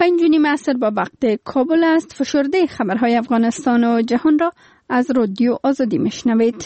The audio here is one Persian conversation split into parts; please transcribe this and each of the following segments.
5:30 عصر با وقت کابل است. فشرده خبرهای افغانستان و جهان را از رادیو آزادی میشنوید.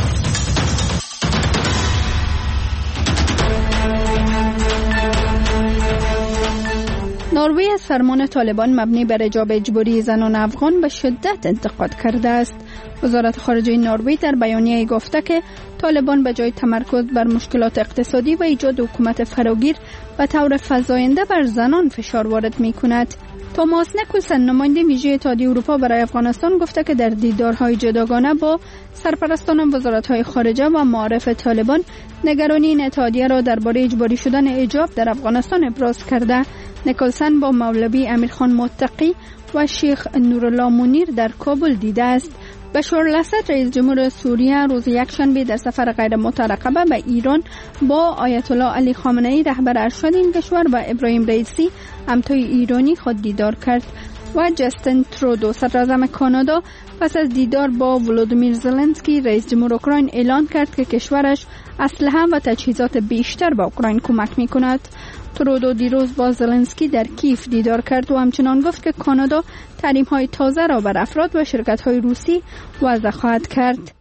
نروژ از فرمان طالبان مبنی بر حجاب اجباری زنان افغان به شدت انتقاد کرده است. وزارت خارجه نروژ در بیانیه گفته که طالبان به جای تمرکز بر مشکلات اقتصادی و ایجاد حکومت فراگیر به طور فزاینده بر زنان فشار وارد می‌کند. توماس نیکلسن نماینده ویژه اتحادیه اروپا برای افغانستان گفته که در دیدارهای جداگانه با سرپرستان وزارت‌های خارجه و معارف طالبان نگرانی این اتحادیه را درباره اجباری شدن حجاب در افغانستان ابراز کرده. نیکلسن با مولوی امیرخان متقی و شیخ نورالله منیر در کابل دیده است. بشار الاسد رئیس جمهور سوریه روز یکشنبه در سفر غیر مترقبه به ایران با آیت الله علی خامنه‌ای رهبر ارشد این کشور و ابراهیم رئیسی همتای ایرانی خود دیدار کرد و جاستین ترودو صدراعظم کانادا پس از دیدار با ولودیمیر زلنسکی رئیس جمهور اوکراین اعلان کرد که کشورش اسلحه و تجهیزات بیشتر به اوکراین کمک می‌کند. ترودو دیروز با زلنسکی در کیف دیدار کرد و همچنان گفت که کانادا تحریم‌های تازه را بر افراد و شرکت‌های روسی وضع خواهد کرد.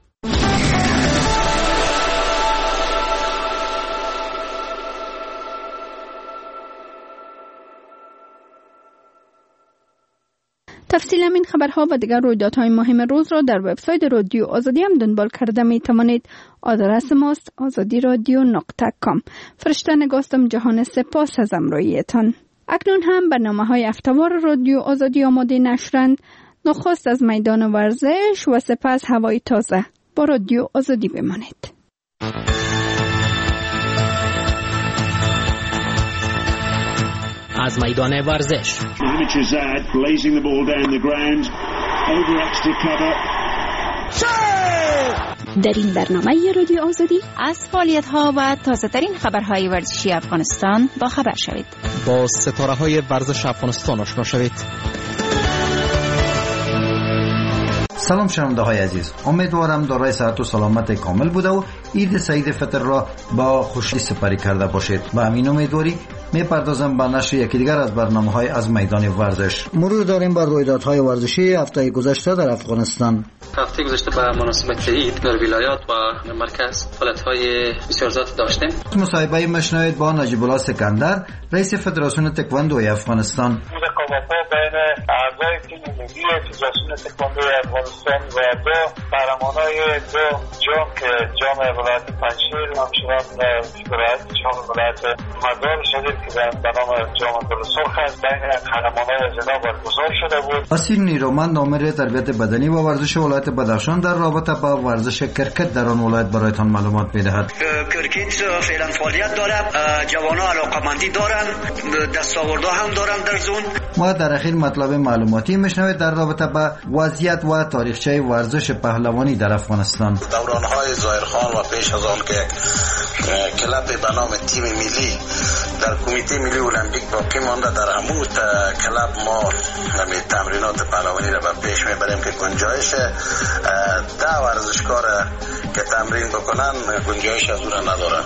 تفصیل این خبرها و دیگر رویدادهای مهم روز را در وبسایت رادیو آزادی هم دنبال کرده می توانید. آدرس ماست azadiradyo.com. فرشته نگاستم جهان سپاس از همراهیتان. اکنون هم برنامه‌های هفته‌وار رادیو آزادی آماده نشرند. نخست از میدان ورزش و سپس هوای تازه. با رادیو آزادی بمانید. از میدان ورزش در این برنامه رادیو آزادی از فعالیت‌ها و تازه‌ترین خبرهای ورزشی افغانستان با خبر شوید. با ستاره‌های ورزش افغانستان آشنا شوید. سلام شنونده های عزیز، امیدوارم دارای صحت و سلامت کامل بوده و عید سعید فطر را با خوشی سپری کرده باشید. با همین امیدواری میپردازم به نشر یکی دیگر از برنامه‌های از میدان ورزش. مرور داریم بر رویدادهای ورزشی هفته گذشته در افغانستان. هفته گذشته به مناسبت عید در ولایات و مرکز فعالیت‌های بسیار زیاد داشتیم. مصاحبه مشنوید با نجیب الله سکندر، رئیس فدراسیون تکواندوی افغانستان. رقابت‌ها بین اعضای تیم ملی فدراسیون تکواندوی افغانستان و دو قهرمانای دو جام که جام ولایت پنجشیر و همچنان جام ولایت مزار شریف که به نام جام گل سرخ است بین قهرمانای زنا برگزار شده بود. اسیر نیرومند آمر تربیت بدنی و ورزش ولایت بدخشان در رابطه با ورزش کرکت در آن ولایت برایتان معلومات می‌دهد. کرکت فعلا فعالیت داره، جوانان علاقه‌مندی دارن، دستاوردها هم دارن در زون. ما در اخیر مطلب معلوماتی میشنوید در رابطه با وضعیت و تاریخچه ورزش پهلوانی در افغانستان. دوران‌های ظاهرخان و پیش از آن که کلاب به نام تیم ملی در کمیته ملی المپیک باقی مانده، در همون کلاب ما تمرینات پهلوانی را به پیش میبریم که گنجایش ده ورزشکار که تمرین بکنن گنجایش از اون ندارن.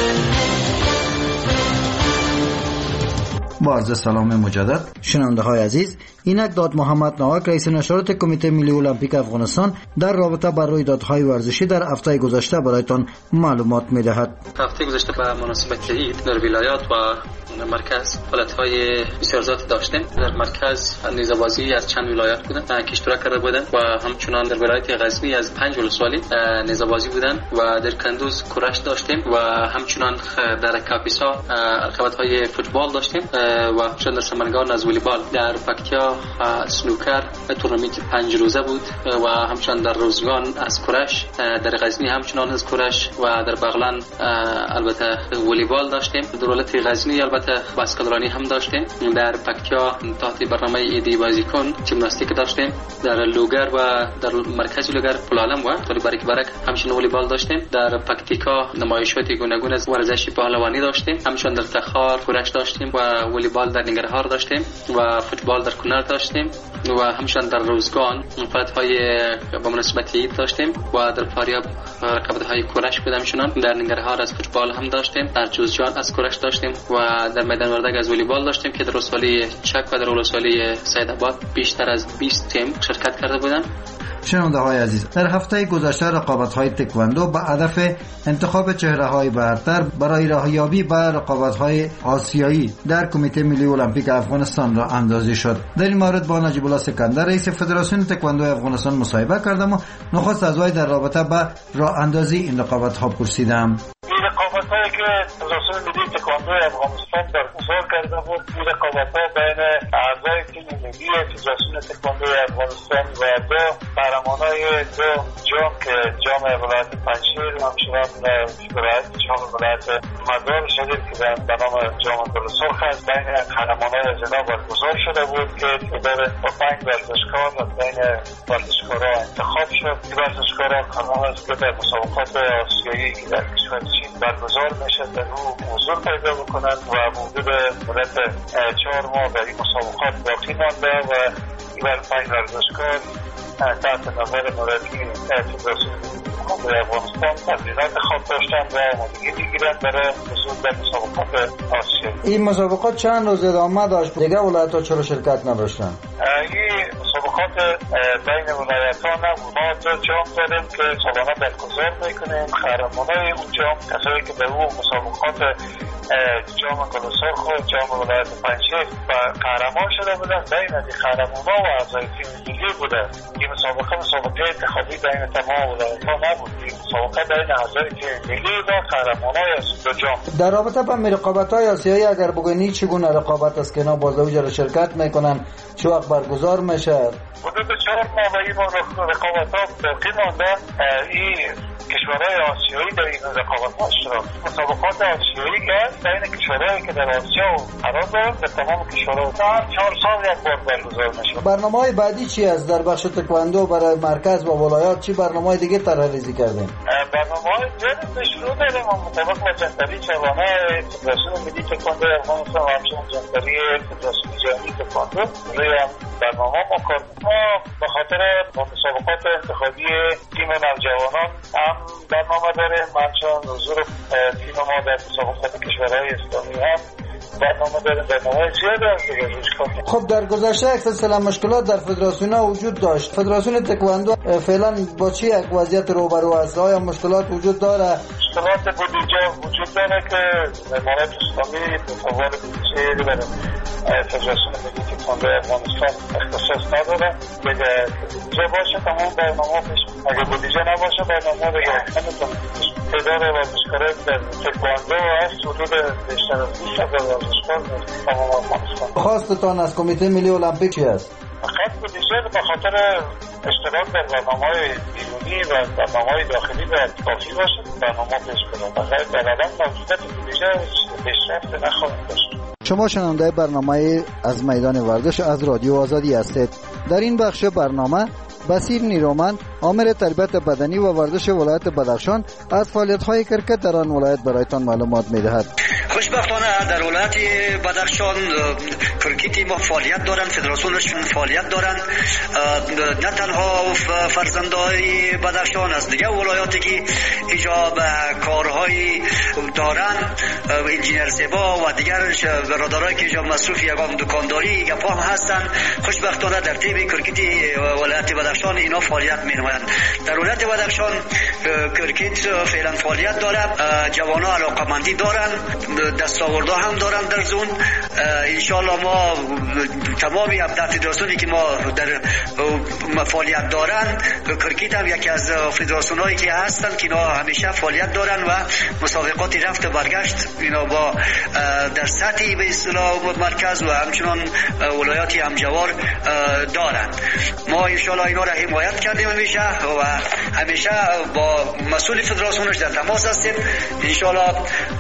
با عرض سلام مجدد شنونده های عزیز، اینک داد محمد نواک رئیس نشرات کمیته ملی المپیک افغانستان در رابطه با رویدادهای ورزشی در هفته گذشته برایتان معلومات میدهد. هفته گذشته به مناسبت عید در ولایات و مرکز فعالیت‌های بسیار زیاد داشتیم. در مرکز نیزه‌بازی از چند ولایت بودن که اشتراک کرده بودند و همچنان در ولایت غزنی از 5 ولسوالی نیزه‌بازی بودند و در کندوز کورش داشتیم و همچنان در کاپیسا رقابت‌های فوتبال داشتیم و همچنان در سمنگان از والیبال. در پکتیا سنوکر تورنمنت 5 روزه بود و همچنان در روزگان از کورش، در غزنی همچنان از کورش و در بغلان البته والیبال داشتیم. در ولایت غزنی البته بسکتبالی هم داشتیم. در پکتیا تحت برنامه ایدی بازیکن ژیمناستیک داشتیم. در لوگر و در مرکز لوگر پلالم و طوری برک برک همچنین والیبال داشتیم. در پکتیکا نمایشات گوناگون از ورزش پهلوانی داشتیم. همچنین در تخار کورش داشتیم و والیبال در ننگرهار داشتیم و فوتبال در کنر داشتیم و همچنین در روزگان فعالیت‌های با مناسبت عید داشتیم و در فاریاب رقابت‌های کورش بود. همچنین در ننگرهار از فوتبال هم داشتیم. در جوزجان از کورش داشتیم و در میدان وردگ از والیبال داشتیم که در ولسوالی چک و در ولسوالی سیدآباد بیشتر از 20 تیم شرکت کرده بودند. شنونده های عزیز، در هفته گذشته رقابت های تکواندو به هدف انتخاب چهره های برتر برای راهیابی به رقابت های آسیایی در کمیته ملی المپیک افغانستان را اندازی شد. در این مورد با نجیب الله سکندر رئیس فدراسیون تکواندو افغانستان مصاحبه کردم و نخست از وی در رابطه با راه اندازی این رقابت ها پرسیدم. رقابت هایی که فدراسیون ملی تکواندو افغانستان برگزار کرده بود، این رقابت ها بین اعضای تیم ملی فدراسیون تکواندو افغانستان و دو قهرمانای دو جام که جام ولایت پنجشیر و همچنان جام ولایت مزار شریف که به نام جام گل سرخ است، بین قهرمانای از اینا برگزار شده بود که تعداد 5 ورزشکار از بین ورزشکارها انتخاب شد. این ورزشکارها قرار است که در مسابقات آسیایی که در کشور چین برگزار میشه در او حضور پیدا بکنند و حدود مدت 4 ماه در این مسابقات باقی مانده و این 5 ورزشکار تحت نظر مربی فدراسیون افغانستان تمرینات خواب داشتن و آمادگی میگیرند برای حضور در مسابقات آسیایی. این مسابقات چند روز ادامه داشت؟ دیگه ولایت‌ها چرا شرکت نداشتن؟ این مسابقات بین ولایت‌ها نبود. ما دو جام داریم که سالانه برگزار میکنیم. قهرمانای اون جام کسایی که در اون مسابقات جام گل سرخ و جام ولایت پنجشیر قهرمان شده بودن، بین از قهرمان‌ها و اعضای تیم ملی بوده. این مسابقه اتحادی بین تمام ولایت‌ها نبود. این مسابقه بین اعضای تیم ملی و قهرمانای از دو جام. در رابطه با رقابت‌های آسیایی اگر بگویی چگونه رقابت است که اینا باز اوجا شرکت میکنن، چه وقت برگزار میشه؟ حدود 4 ماه و این رقابت‌ها باقی مانده. این کشورهای آسیایی در این رقابت‌ها اشتراک مسابقات آسیایی که بین کشورهایی که در آسیا قرار دارند به تمام کشورها 4 سال یک بار برگزار میشه. برنامه‌های بعدی چی است در بخش تکواندو برای مرکز و ولایات؟ چی برنامه‌های دیگه طرح‌ریزی کردین؟ برنامه‌های زیادی شروع داریم مطابق با جنتری چوانه فدراسیون ملی تکواندو افغانستان و همچنین جنتری فدراسیون جهانی تکواندو روی برنامه ما کار به خاطر مسابقات انتخابی تیم نوجوانان هم برنامه داریم. همچنین حضور تیم ما در مسابقات کشورهای اسلامی هم برنامه داریم. برنامه زیاده است دیگه. خب در گذشته یک سلسله مشکلات در فدراسیون ها وجود داشت. فدراسیون تکواندو فعلا با چی یک وضعیت روبرو است؟ آیا مشکلات وجود داره؟ مشکلات بودجه وجود داره که امارات اسلامی تصور بودجه داره. فدراسیون ملی تکواندو افغانستان اختصاص نداره. دیگه بودجه باشه تمام برنامه پیش. اگه بودجه نباشه برنامه دیگه نمیتونه. تعداد ورزشکاران در تکواندو هست حدود بیشتر از 20,000 ورزشکار در تمام افغانستان. خواستتان از کمیته ملی المپیک چی است؟ خط بودجه به خاطر اشتراک در برنامه‌های بیرونی و برنامه‌های داخلی باید کافی باشه. برنامه پیش کنند. بغیر در عدم موجودیت بودجه پیشرفت نخواهیم داشت. شما شنونده برنامه از میدان ورزش از رادیو آزادی هستید. در این بخش برنامه بصیر نیرومند آمر تربیت بدنی و ورزش ولایت بدخشان از فعالیت‌های کرکت در آن ولایت برایتان معلومات می‌دهد. خوشبختانه در ولایت بدخشان کرکتی ما فعالیت دارند، فدراسیونش فعالیت دارند. نه تنها فرزندای بدخشان از دیگه ولایاتی که ایجاب کارهای دارند، انجینر زیبا و دیگر برادرایی که ایجاب مصروف یگان دکانداری گپا هم هستند. خوشبختانه در تیم کرکتی ولایت بدخشان اینا فعالیت می‌نمایند. در ولایت بدخشان کرکت فعلا فعالیت دارد. جوانان علاقمندی دارند، دستاوردها هم دارند در زون. انشالله ما تمامی فدراسیونی که ما در فعالیت دارند، کرکت هم یکی از فدراسیونایی که هستند که اینا همیشه فعالیت دارند و مسابقات رفت و برگشت اینا با در سطح به اصطلاح مرکز و همچنان ولایات همجوار دارند. ما انشالله اینا را حمایت کردیم همیشه و همیشه با مسئول فدراسیونش در تماس هستیم. انشالله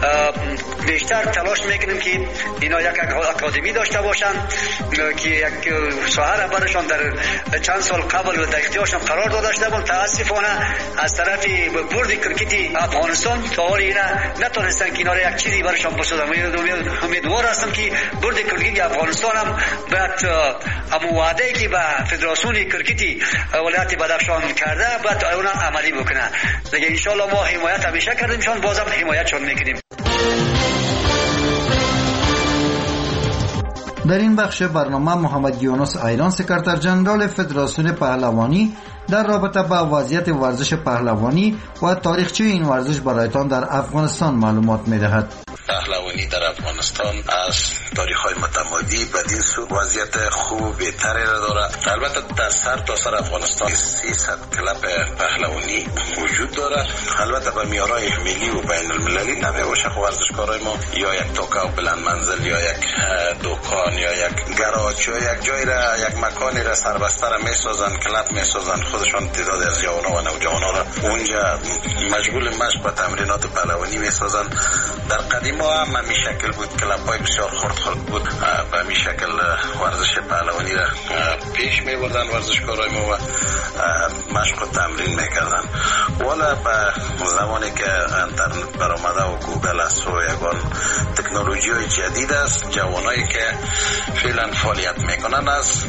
بیشتر تلاش میکنیم که اینا یک اکادمی داشته باشن که یک ساحه برشان در چند سال قبل در اختیارشان قرار داشته بود. متاسفانه از طرف بورد کرکتی افغانستان تا حال اینا نتونستن که اینا یک چیزی برشان بسازن. امیدوار هستم که بورد کرکتی افغانستان هم باید همون وعده‌ای که به فدراسیون کرکتی ولایت بدخشان کرده باید اون عملی بکنه. دیگه ان شاء الله ما حمایت همیشه کردیم، چون بازم حمایتشون میکنیم. در این بخش برنامه محمد یونس ایران سکرتر جنرال فدراسیون پهلوانی در رابطه با وضعیت ورزش پهلوانی و تاریخچه این ورزش برایتان در افغانستان معلومات می‌دهد. پهلوانی در افغانستان از تاریخ‌های متمادی بدین سو وضعیت خوب بهتری را دارد. البته در سرتاسر افغانستان 300 کلب پهلوانی وجود دارد. البته به معیارهای ملی و بین المللی نمیباشه ورزشکارای ما یا یک توکا و بلند منزل یا یک دکان یا یک گاراژ یا یک جای را یک مکانی را سربسته را میسازن، کلب میسازن، خودشان تعداد از جوانان و نوجوانان را اونجا مشغول مشق و تمرینات پهلوانی میسازن. در قدیم ها هم همین شکل بود، کلب‌های بسیار خرد بود، به همین شکل ورزش پهلوانی را پیش میبردن ورزشکارای ما و مشق و تمرین میکردن. ولی به زمانی که اینترنت برآمده و گوگل است و یگان تکنولوژی های جدید است، جوانایی که فعلا فعالیت میکنن از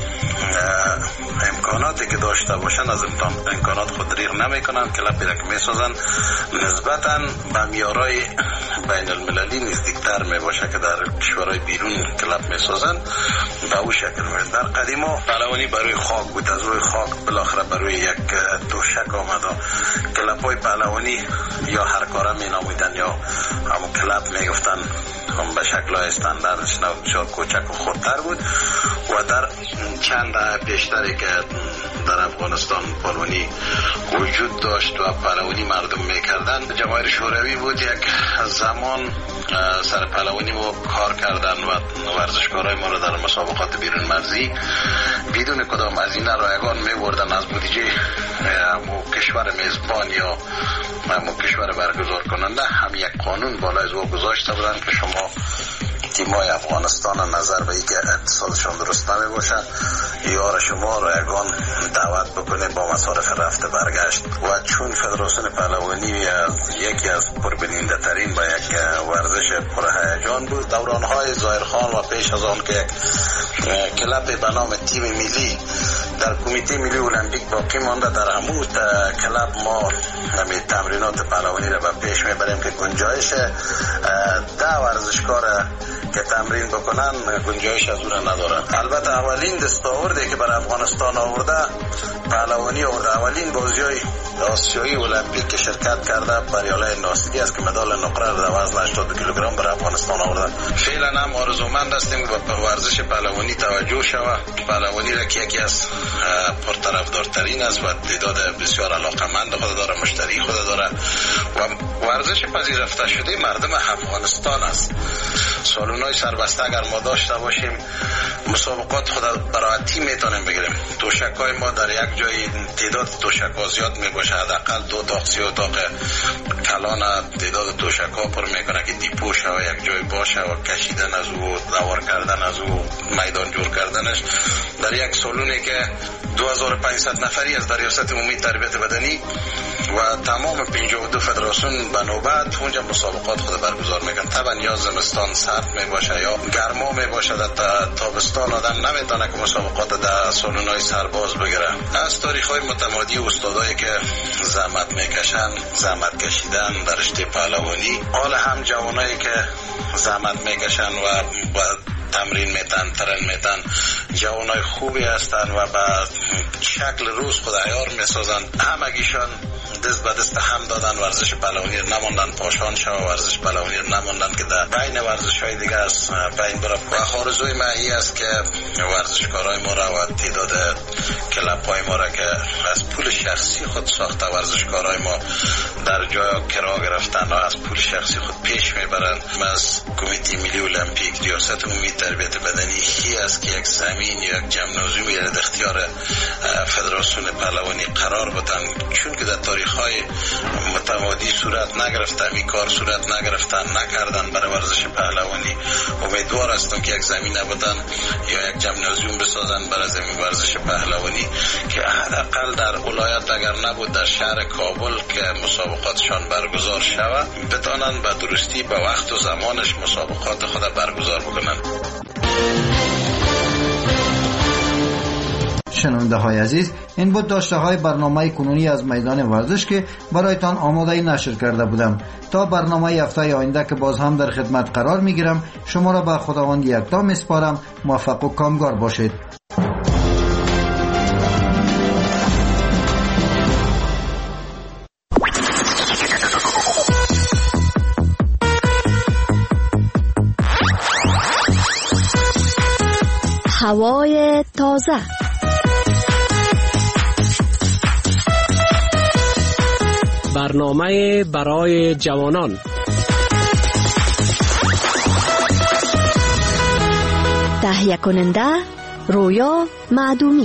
امکاناتی که داشته باشن از امکانات خود ریغ نمیکنن، کلبی را که میسازن نسبتاً به معیارهای بین المللی نزدیکتر میباشه که در کشورهای بیرون کلب میسازن. به او شکل میاد. در قدیما پهلوانی برای خاک بود، از روی خاک بالاخره برای یک توشک آمد. کلب‌های پهلوانی یا هر کاره مینامیدن یا همون کلب میگفتن، هم به شکل‌های استانداردش بسیار کوچک و خردتر بود و در چند دهه پیشتری که در افغانستان پهلوانی وجود داشت و پهلوانی مردم میکردن، جماهیر شوروی بود یک زمان سر پهلوانی ما کار کردن و ورزشکارای ما را در مسابقات بیرون مرزی بدون کدام هزینه رایگان میبردن از بودجه کشور میزبان یا کشور برگزار کننده. هم یک قانون بالای از او گذاشته بودن که شما تیمای افغانستان نظر به اینکه اقتصادشان درست نمی باشه یار شما رایگان دعوت بکنه با مصارف رفته برگشت. و چون فدراسیون پهلوانی یکی از پربیننده ترین و یک ورزش پرهیجان بود، دورانهای ظاهرخان و پیش از آن که کلب به نام تیم ملی در کمیته ملی المپیک باقی مانده، در همون کلب ما تمرینات پهلوانی را به پیش میبریم که گنجایش 10 ورزشکار که تمرین بکنن گنجایش از اون ندارن. البته اولین دستاوردی که برای افغانستان آورده پهلوانی آورده، اولین بازی‌های آسیایی المپیک که شرکت کرده بریاله ناصری است که مدال نقره را در وزن 80 کیلوگرم برای افغانستان آورده. فعلا هم آرزومند هستیم که به ورزش پهلوانی توجه شود. پهلوانی را که یکی از پرطرفدارترین است و تعداد بسیار علاقمند خود داره، مشتری خود داره و ورزش پذیرفته شده مردم افغانستان است. سالونای سربسته اگر ما داشته باشیم مسابقات خود براحتی میتونیم بگیریم. توشکای ما در یک جای تعداد توشک‌ها زیاد میباشه، حداقل 2 تا 3 اتاق کلان تعداد توشک‌ها پر میکنه که دیپو شوه یک جای باشه و کشیدن از او، دوار کردن از او، میدان جور کردنش. در یک سالونی که 2500 نفری از ریاست عمومی تربیت بدنی و تمام 52 فدراسیون به نوبت اونجا مسابقات خود برگزار میکنن. طبعا یا زمستان سرد میباشه یا گرما میباشه، در تابستان آدم نمیتونه که مسابقات در سالونای سرباز بگیره. از تاریخ‌های متمادی استادایی که زحمت میکشن، زحمت کشیدن در رشته پهلوانی، حال هم جوانایی که زحمت میکشن و تمرین میتن، ترن میتن، جوانای خوبی هستن و به شکل روز خود عیار میسازن. همگیشان دست به دست هم دادن، ورزش پهلوانی نماندن پاشان شو، ورزش پهلوانی نماندن که در بین ورزش‌های دیگه است بین بره. و آرزوی من این است که ورزشکارای ما را و تعداد کلب‌های ما را که از پول شخصی خود ساخته ورزشکارای ما در جای کرا گرفتن و از پول شخصی خود پیش میبرن. از کمیته ملی المپیک ریاست عمومی تربیت بدنی هی است که یک زمین یا یک جمنازیومی در اختیار فدراسیون پهلوانی قرار بدن، چون که در تاریخ‌های متمادی صورت نگرفته، این کار صورت نگرفتن نکردن برای ورزش پهلوانی. امیدوار هستم که یک زمین بدن یا یک جمنازیوم بسازن برای زمین ورزش پهلوانی که حداقل در ولایت اگر نبود در شهر کابل که مسابقاتشان برگزار شود بتانن به درستی به وقت و زمانش مسابقات خود برگزار بکنن. شنونده های عزیز، این بود داشته های برنامه کنونی از میدان ورزش که برایتان آماده نشر کرده بودم. تا برنامه هفته آینده که باز هم در خدمت قرار می گیرم، شما را به خداوند یکتا می سپارم. موفق و کامگار باشید. هوای تازه. برنامه برای جوانان. تهیه کننده رویا معدومی.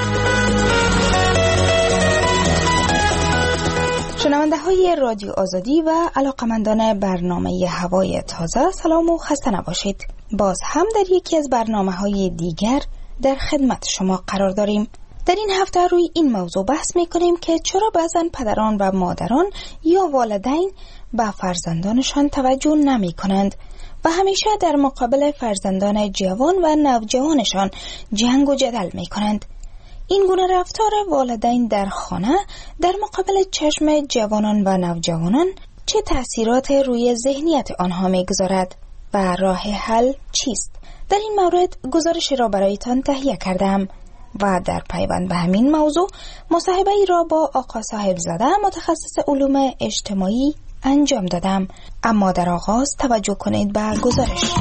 شنونده های رادیو آزادی و علاقمندان برنامه هوای تازه، سلام و خسته نباشید. باز هم در یکی از برنامه های دیگر در خدمت شما قرار داریم. در این هفته روی این موضوع بحث می کنیم که چرا بعضا پدران و مادران یا والدین به فرزندانشان توجه نمی کنند و همیشه در مقابل فرزندان جوان و نوجوانشان جنگ و جدل می کنند. این گونه رفتار والدین در خانه در مقابل چشم جوانان و نوجوانان چه تأثیرات روی ذهنیت آنها می‌گذارد و راه حل چیست؟ در این مورد گزارش را برایتان تهیه کردم و در پیوند به همین موضوع مصاحبه‌ای را با آقا صاحبزاده متخصص علوم اجتماعی انجام دادم. اما در آغاز توجه کنید به گزارش.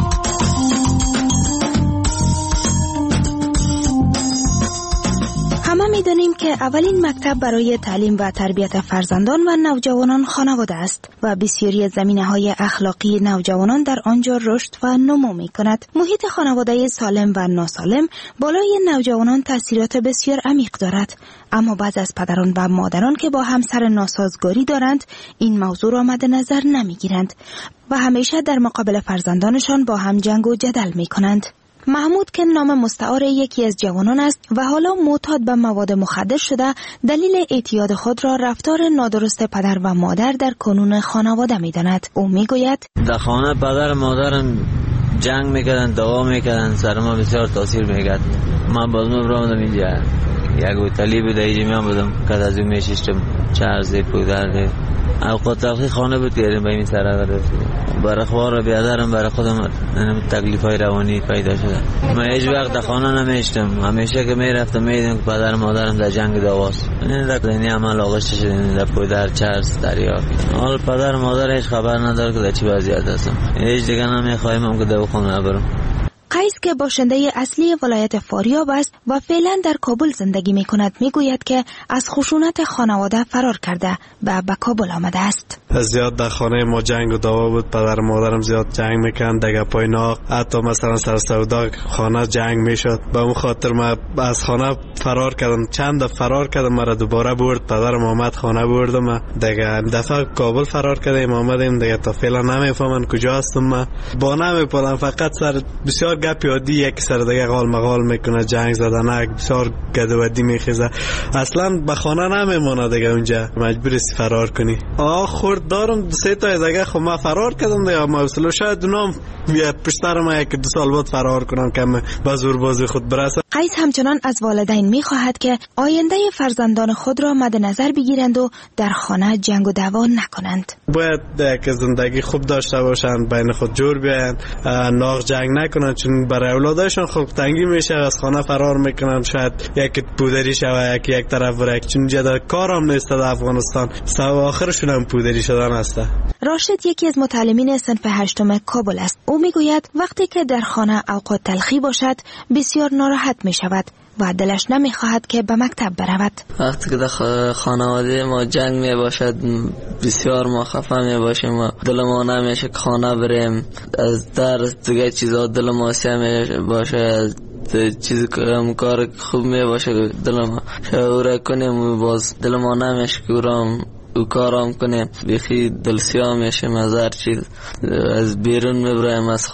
همه می‌دانیم که اولین مکتب برای تعلیم و تربیت فرزندان و نوجوانان خانواده است و بسیاری زمینه‌های اخلاقی نوجوانان در آنجا رشد و نمو می‌کند. محیط خانواده سالم و ناسالم بالای نوجوانان تأثیرات بسیار عمیق دارد، اما بعض از پدران و مادران که با همسر ناسازگاری دارند این موضوع را مد نظر نمی‌گیرند و همیشه در مقابل فرزندانشان با هم جنگ و جدل می‌کنند. محمود که نام مستعار یکی از جوانان است و حالا معتاد به مواد مخدر شده، دلیل اعتیاد خود را رفتار نادرست پدر و مادر در کنون خانواده می‌داند. او می‌گوید در خانه پدر و مادرم جنگ می‌کردند، دعوا می‌کردند، سر ما بسیار تاثیر می‌کرد. من باز می‌برم اینجا یک هتلی بود، اینجا میام بودم که از اون میشیشتم چرزی پودر اوقات تلخی خانه بود کردیم به این سر برای خوار بیادرم برای خودم تکلیفای روانی پیدا شده. من هیچ وقت در خانه نمیشتم، همیشه که میرفتم میدیدم که پدر مادرم در جنگ دعواست. این در این عمل آغشته شدیم در پودر چرس دریا. حال پدر مادر هیچ خبر نداره که در چی وضعیت هستم. هیچ دیگه نمیخوایم که دواخانه برم. قیس که باشنده اصلی ولایت فاریاب است و فعلا در کابل زندگی می کند میگوید که از خشونت خانواده فرار کرده و به کابل آمده است. زیاد در خانه ما جنگ و دعوا بود، پدر مادرم زیاد جنگ میکردن، دیگه پای ناق، حتی مثلا سر سودا خانه جنگ میشد. به اون خاطر من از خانه فرار کردم، چند دفعه فرار کردم، مرا دوباره برد پدرم آمد خانه بردم. دیگه دفعه کابل فرار کردیم آمدیم، دیگه تا فعلا نمیفهمن کجا هستم. من با نمیپرم، فقط سر بسیار گپی عادی یک سر دیگه قال مقال میکنه، جنگ زدن، بسیار گدودی میخیزه، اصلا به خانه نمیمونه دیگه، اونجا مجبور است فرار کنی. خورد دارم سه تا دیگه، خب من فرار کردم دیگه، ما اصلا شاید اونام پشتر ما یک دو سال بعد فرار کنم که به زور بازی خود برسم. قیس همچنان از والدین میخواهد که آینده فرزندان خود را مد نظر بگیرند و در خانه جنگ و دعوا نکنند. باید یک زندگی خوب داشته باشند، بین خود جور بیاین، ناق جنگ نکنند، چون برای اولادشون خوب تنگی میشه، از خانه فرار میکنن، شاید یک پودری شوه یک طرف بره، چون جدا کارم نیست در افغانستان، آخرشون هم پودری شدن است. راشد یکی از متعلمین صنف 8 کابل است. او میگوید وقتی که در خانه اوقات تلخی باشد بسیار ناراحت می شود و دلش نمی خواهد که به مکتب برود. وقتی که در خانواده ما جنگ می باشد بسیار ما خفه می باشیم، ما دل ما نمیشه که خانه بریم، از درس دیگه چیزا دل ما سیه می باشه، چیزی که کار خوب می باشه دل ما شعوره کنیم، باز دل ما نمیشه که کارام کنیم بیخی دلسیا میشیم از هر چیز. از بیرون میبرایم از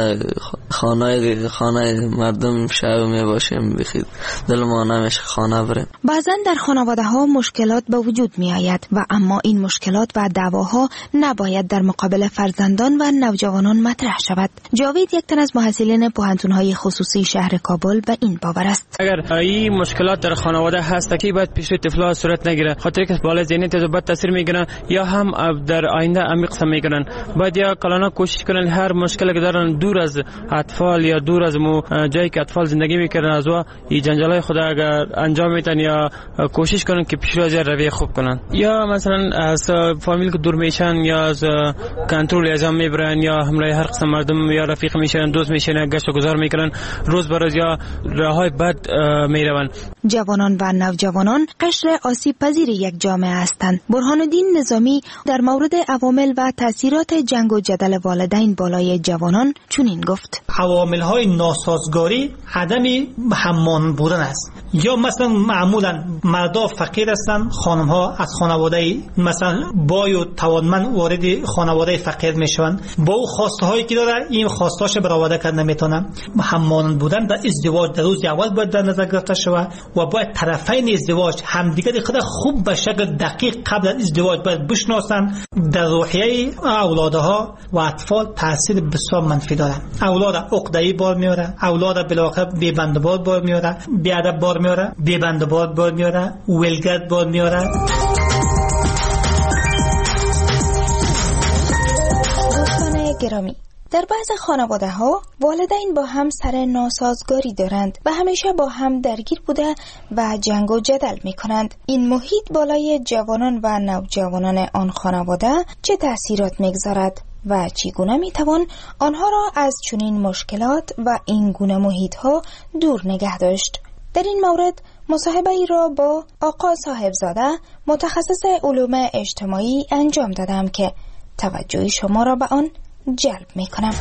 خانه مردم شب میباشیم بیخی دل ما نمیشه خانه بریم. بعضا در خانواده ها مشکلات به وجود می آید و اما این مشکلات و دعواها نباید در مقابل فرزندان و نوجوانان مطرح شود. جاوید یک تن از محصلین پوهنتون‌های خصوصی شهر کابل به این باور است. اگر این مشکلات در خانواده هست که باید پیش روی طفل‌ها صورت نگیره، خاطر که بالا ذهنیت از بد تاثیر میگیرن یا هم در آینده عمیق سم میگیرن. باید یا کلانا کوشش کنن هر مشکلی که دارن دور از اطفال یا دور از جایی که اطفال زندگی میکنن از این جنجالای خود اگر انجام میدن یا کوشش کنن که پیش روی رویه خوب کنن. یا مثلا از فامیل که دور میشن یا از کنترل اعزام میبرن یا همراه هر قسم مردم یا رفیق میشن، دوست میشن، گشت و گذار میکنن، روز به روز یا راههای بد میروند. جوانان و نوجوانان قشر آسیب پذیر یک جامعه هستند. برهان‌الدین نظامی در مورد عوامل و تاثیرات جنگ و جدل والدین بالای جوانان چنین گفت: عوامل‌های ناسازگاری عدم هممان بودن است. یا مثلا معمولا مردا فقیر هستند، خانم‌ها از خانواده مثلا بای و توانمند وارد خانواده فقیر میشوند، با او خواسته‌هایی که داره این خواسته‌اش برآورده کردن نمیتونن. هممان بودن در ازدواج در روز اول باید در نظر گرفته شود و باید طرفین ازدواج همدیگر خود خوب به شکل دقیق قبل از ازدواج باید بشناسن. در روحیه اولادها و اطفال تاثیر بسیار منفی داره. اولاد عقده‌ای بار میاره، اولاد بالاخره بی بندبار بار میاره، بی ادب بار میاره، بی بندبار بار میاره، ولگرد بار میاره. دوستان گرامی، در بعض خانواده ها والدین با هم سر ناسازگاری دارند و همیشه با هم درگیر بوده و جنگ و جدل می کنند. این محیط بالای جوانان و نوجوانان آن خانواده چه تأثیرات میگذارد و چگونه می توان آنها را از چنین مشکلات و این گونه محیط ها دور نگه داشت؟ در این مورد مصاحبه ای را با آقا صاحبزاده متخصص علوم اجتماعی انجام دادم که توجه شما را به آن جلب می کنم.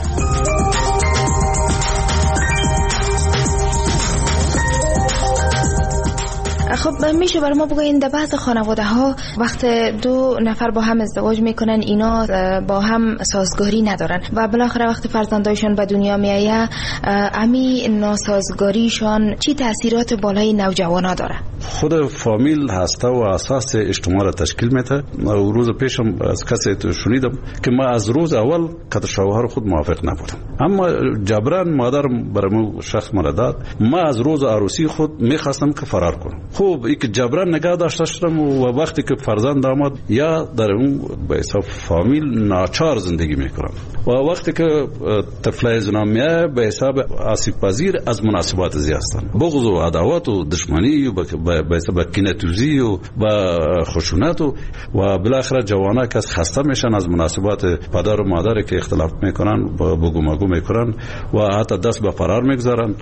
خب میشه برای ما بگوین در بعض خانواده ها وقت دو نفر با هم ازدواج میکنن اینا با هم سازگاری ندارن و بالاخره وقت فرزندایشون به دنیا میایه امی ناسازگاریشون چی تاثیرات بالای نوجوانا داره؟ خود فامیل هسته و اساس اجتماع را تشکیل میده. روز پیشم از کسی شنیدم که ما از روز اول که شوهر خود موافق نبودم، اما جبران مادرم برام شخص مرا داد. ما از روز عروسی خود میخواستم که فرار کنم. خوب این که جبران نگاه داشته شدم و وقتی که فرزند آمد یا در اون به حساب فامیل ناچار زندگی میکنم و وقتی که طفل زنا میه به حساب آسیب پذیر از مناسبات زی هستن، بغض و عداوت و دشمنی و به حساب کینه‌توزی و خشونت و بالاخره جوانا که خسته میشن از مناسبات پدر و مادر که اختلاف میکنن بگو مگو میکنن و حتی دست به فرار میگذارن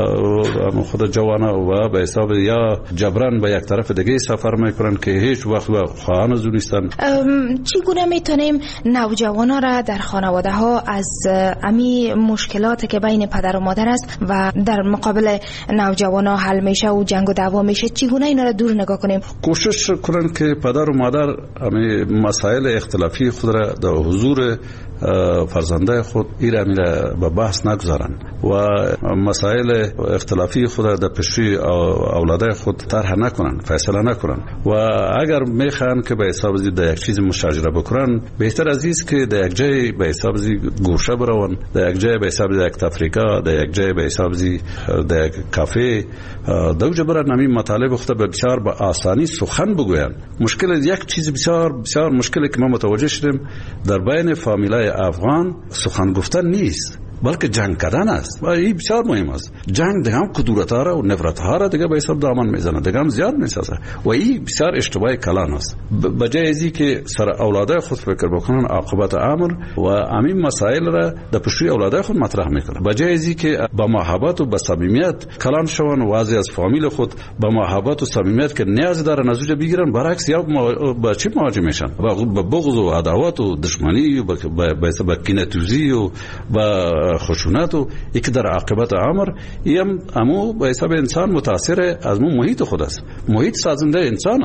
خود جوانا و به حساب یا جبران به یک طرف دیگه سفر میکنن که هیچ وقت به خواهان زو نیستن. چگونه میتونیم نوجوانا را در خانواده ها از امی مشکلاتی که بین پدر و مادر است و در مقابل نوجوانا حل میشه و جنگ و دعوا میشه چگونه اینا را دور نگاه کنیم؟ کوشش کنن که پدر و مادر امی مسائل اختلافی خود را در حضور فرزنده خود ایره به بحث نگذارن و مسائل اختلافی خود را در پیشی اولاده خود طرح نکنن، فیصله نکنن و اگر میخوان که به حساب زی در یک چیز مشاجره بکنن بهتر از است که در یک جای به حساب زی گوشه برون، در یک جای به حساب زی یک تفریقه، در یک جای به حساب زی در یک کافه دوجه برن همین مطالب خود به بسیار به آسانی سخن بگوین. مشکل یک چیز بسیار بسیار مشکلی که ما متوجه شدیم در بین فامیلای افغان سخن گفتن نیست بلکه جنگ کردن است و این بسیار مهم است. جنگ دیگه هم کدورت‌ها را و نفرت‌ها را دیگه به حساب دامن میزنه، دیگه هم زیاد میسازه و این بسیار اشتباه کلان است. بجای ازی که سر اولاده خود فکر بکنن عاقبت امر و همین مسائل را در پیش اولاده خود مطرح میکنن، بجای ازی که با محبت و با صمیمیت کلان شون و از از خود با محبت و صمیمیت که نیاز دارن از اونجا بگیرن، برعکس یا با چی مواجه میشن؟ با بغض و عداوت و دشمنی و با کینه‌توزی و با خشونت و یک در عاقبت امر امو به حساب انسان متاثر از محیط خود است. محیط سازنده انسان است.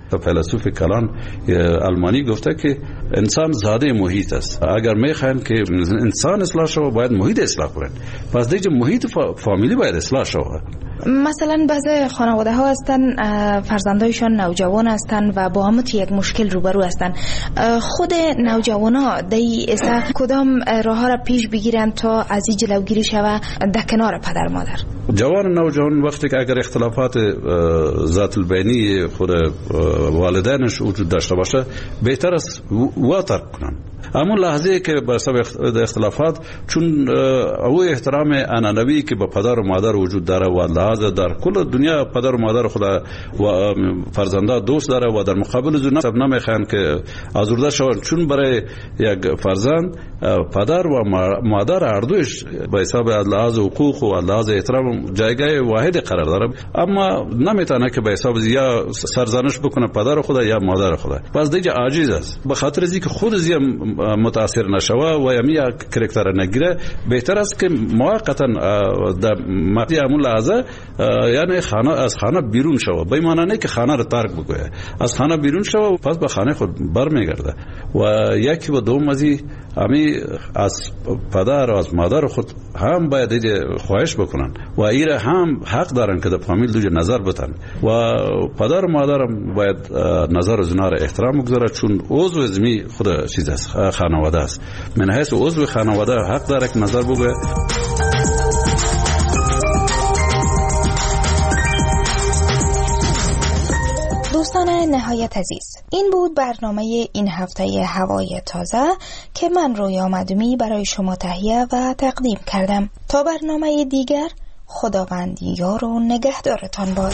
فیلسوف کلان آلمانی گفته که انسان زاده محیط است. اگر میخواین که انسان اصلاح شود باید محیط اصلاح کنن. پس دیگه محیط فامیلی باید اصلاح شود. مثلا بعضی خانواده ها هستن فرزندایشان نوجوان هستن و با هم یک مشکل روبرو هستن. خود نوجوان ها دی ایسا کدام راه ها را پیش بگیرن تا از این جلوگیری شود در کنار پدر مادر؟ جوان نوجوان وقتی که اگر اختلافات ذات البینی خود والدینش وجود داشته باشه بهتر است وا ترک کنن. اما لحظه که به سبب اختلافات چون او احترام انانوی که به پدر و مادر وجود داره و لحظه در کل دنیا پدر و مادر خدا و فرزنده دوست داره و در مقابل زنا سب نمیخوان که آزرده شوند، چون برای یک فرزند پدر و مادر هر دوش به حساب لحاظ حقوق و لحاظ احترام جایگاه واحد قرار داره، اما نمیتونه که به حساب یا سرزنش بکنه پدر خدا یا مادر خدا. پس دیگه عاجز است. به خاطر از اینکه خود از متاثر نشوه و یمی کرکتر نگیره بهتر است که موقتا در مقطع همون لحظه یعنی خانه از خانه بیرون شوه، به معنی نه که خانه رو ترک بکنه، از خانه بیرون شوه پس به خانه خود برمیگرده. و یکی و دوم از پدر و از مادر خود هم باید خواهش بکنن و ایره هم حق دارن که در فامیل دوجه نظر بتن و پدر و مادر باید نظر از اونا را احترام بگذاره، چون عضو زمی خود چیز است، خانواده است. من حیث عضو خانواده حق داره که نظر بگه. دوستان نهایت عزیز، این بود برنامه این هفته هوای تازه که من رویا مدومی برای شما تهیه و تقدیم کردم. تا برنامه دیگر، خداوند یار و نگهدارتان باد.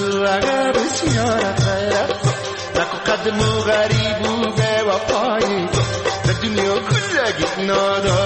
قدم غریب و به وفایی نادان